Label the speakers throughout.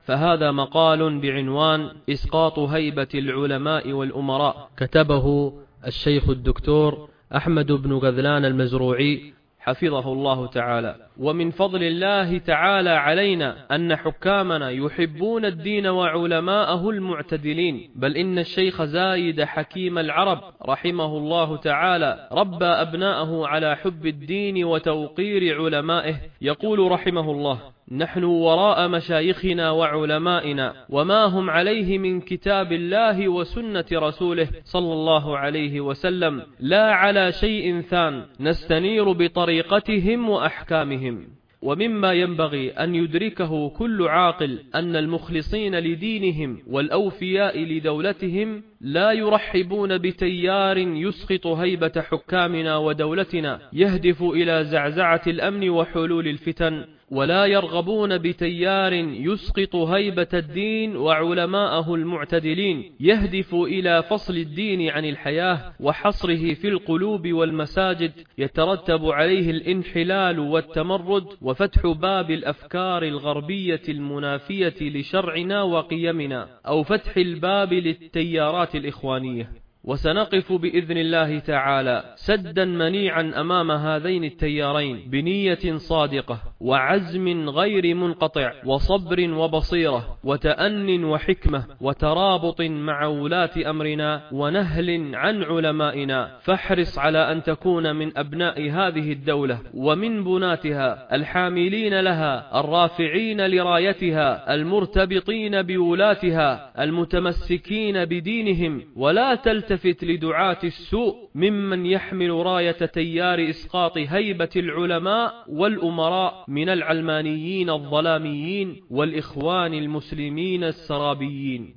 Speaker 1: فهذا مقال بعنوان إسقاط هيبة العلماء والأمراء، كتبه الشيخ الدكتور أحمد بن غذلان المزروعي حفظه الله تعالى. ومن فضل الله تعالى علينا أن حكامنا يحبون الدين وعلماءه المعتدلين، بل إن الشيخ زايد حكيم العرب رحمه الله تعالى ربى أبناءه على حب الدين وتوقير علمائه. يقول رحمه الله: نحن وراء مشايخنا وعلمائنا وما هم عليه من كتاب الله وسنة رسوله صلى الله عليه وسلم، لا على شيء ثان، نستنير بطريقتهم وأحكامهم. ومما ينبغي أن يدركه كل عاقل أن المخلصين لدينهم والأوفياء لدولتهم لا يرحبون بتيار يسقط هيبة حكامنا ودولتنا يهدف إلى زعزعة الأمن وحلول الفتن، ولا يرغبون بتيار يسقط هيبة الدين وعلماءه المعتدلين يهدف إلى فصل الدين عن الحياة وحصره في القلوب والمساجد، يترتب عليه الانحلال والتمرد وفتح باب الأفكار الغربية المنافية لشرعنا وقيمنا، أو فتح الباب للتيارات الإخوانية. وسنقف بإذن الله تعالى سدا منيعا أمام هذين التيارين بنية صادقة وعزم غير منقطع وصبر وبصيرة وتأن وحكمة وترابط مع ولاة أمرنا ونهل عن علمائنا، فاحرص على أن تكون من أبناء هذه الدولة ومن بناتها الحاملين لها الرافعين لرايتها المرتبطين بولاتها المتمسكين بدينهم، ولا تلتفت لدعاة السوء ممن يحمل راية تيار إسقاط هيبة العلماء والأمراء من العلمانيين الظلاميين والإخوان المسلمين السرابيين.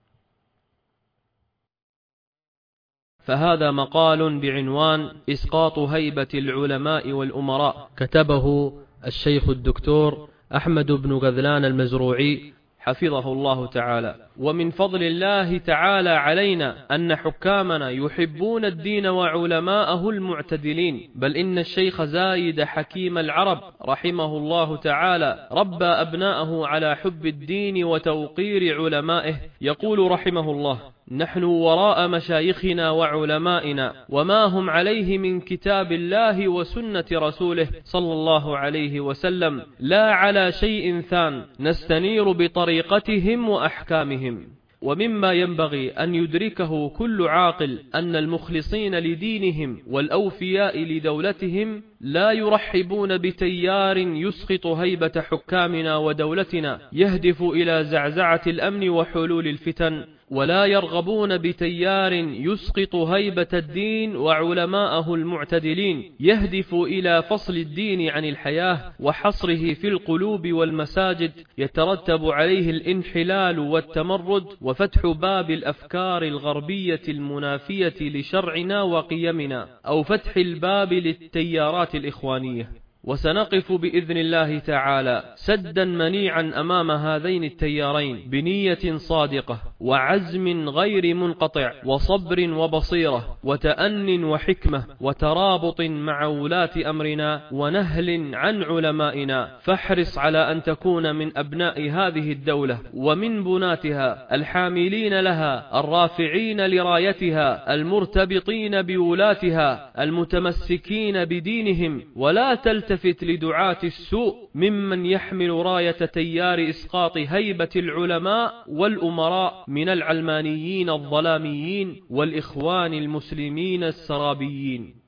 Speaker 1: فهذا مقال بعنوان إسقاط هيبة العلماء والأمراء، كتبه الشيخ الدكتور أحمد بن غذلان المزروعي حفظه الله تعالى. ومن فضل الله تعالى علينا أن حكامنا يحبون الدين وعلماءه المعتدلين، بل إن الشيخ زايد حكيم العرب رحمه الله تعالى ربى أبناءه على حب الدين وتوقير علمائه. يقول رحمه الله: نحن وراء مشايخنا وعلمائنا وما هم عليه من كتاب الله وسنة رسوله صلى الله عليه وسلم، لا على شيء ثان، نستنير بطريقتهم وأحكامهم. ومما ينبغي أن يدركه كل عاقل أن المخلصين لدينهم والأوفياء لدولتهم لا يرحبون بتيار يسقط هيبة حكامنا ودولتنا يهدف إلى زعزعة الأمن وحلول الفتن، ولا يرغبون بتيار يسقط هيبة الدين وعلماءه المعتدلين يهدف إلى فصل الدين عن الحياة وحصره في القلوب والمساجد، يترتب عليه الانحلال والتمرد وفتح باب الأفكار الغربية المنافية لشرعنا وقيمنا، أو فتح الباب للتيارات الإخوانية. وسنقف بإذن الله تعالى سدا منيعا أمام هذين التيارين بنية صادقة وعزم غير منقطع وصبر وبصيرة وتأن وحكمة وترابط مع ولاة أمرنا ونهل عن علمائنا، فاحرص على أن تكون من أبناء هذه الدولة ومن بناتها الحاملين لها الرافعين لرايتها المرتبطين بولاتها المتمسكين بدينهم، ولا تلتفت لدعاة السوء ممن يحمل راية تيار إسقاط هيبة العلماء والأمراء من العلمانيين الظلاميين والإخوان المسلمين السرابيين.